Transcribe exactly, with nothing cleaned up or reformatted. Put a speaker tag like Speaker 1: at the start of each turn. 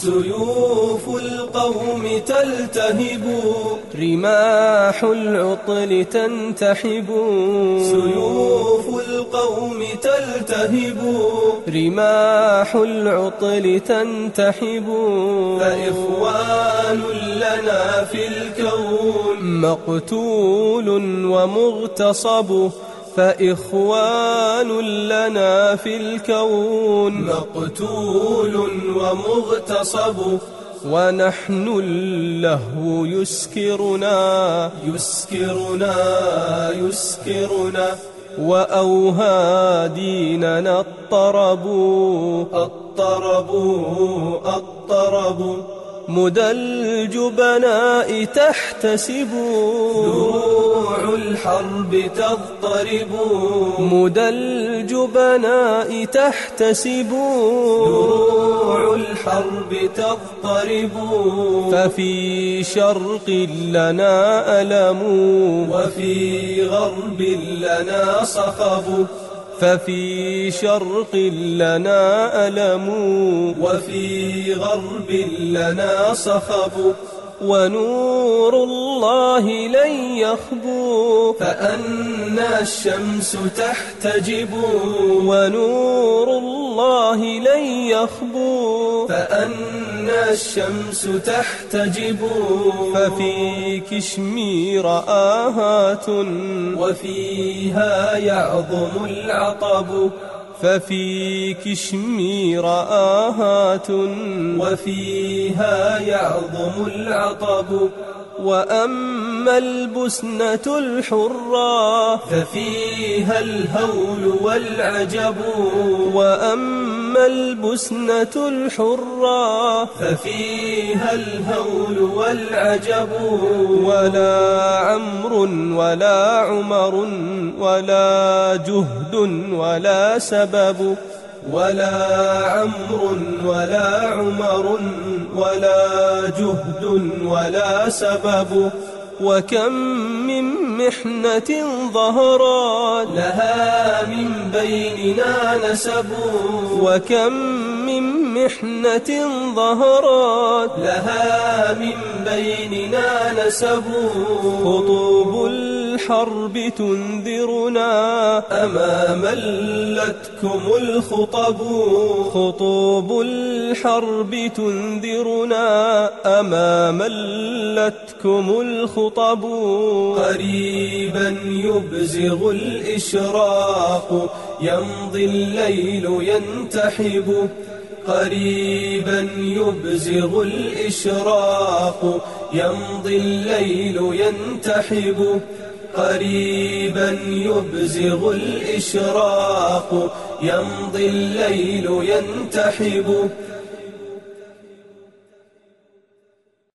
Speaker 1: سيوف القوم تلتهب، رماح العطل تنتحب. سيوف القوم تلتهب، رماح العطل تنتحب. فإخوان لنا في الكون مقتول ومغتصب، فإخوان لنا في الكون مقتول ومغتصب. ونحن اللهو يسكرنا يسكرنا يسكرنا، وأوهى ديننا الطرب الطرب الطرب. مدى الجبناء تحتسب، دروع الحرب تضطرب. مدى الجبناء تحتسب، دروع الحرب تضطرب. ففي شرق لنا ألم، وفي غرب لنا صخب. ففي شرق لنا ألم، وفي غرب لنا صخب. ونور الله لن يخبو، فأنى الشمس تحتجب. ونور الله لن يخبو، فأنى الشمس تحتجب. ففي كشمير آهات، وفيها يعظم العطب. ففي كشمير آهات، وفيها يعظم العطب. وأما البسنة الحرة، ففيها الهول والعجب. وأما البسنة الحرة، ففيها الهول والعجب. ولا عمر ولا عمر، ولا جهد ولا سبب. ولا عمر ولا عمر، ولا جهد ولا سبب. وكم من محنة ظهرت، لها من بيننا نسب. وكم من محنة ظهرت، لها من بيننا نسب. خطوب الحرب تنذرنا، أما ملتكم الخطب. خطوب الحرب تنذرنا، أما ملتكم الخطب. قريبا يبزغ الإشراق، يمضي الليل ينتحب. قريبا يبزغ الإشراق، يمضي الليل ينتحب. قريبا يبزغ الإشراق، يمضي الليل ينتحب.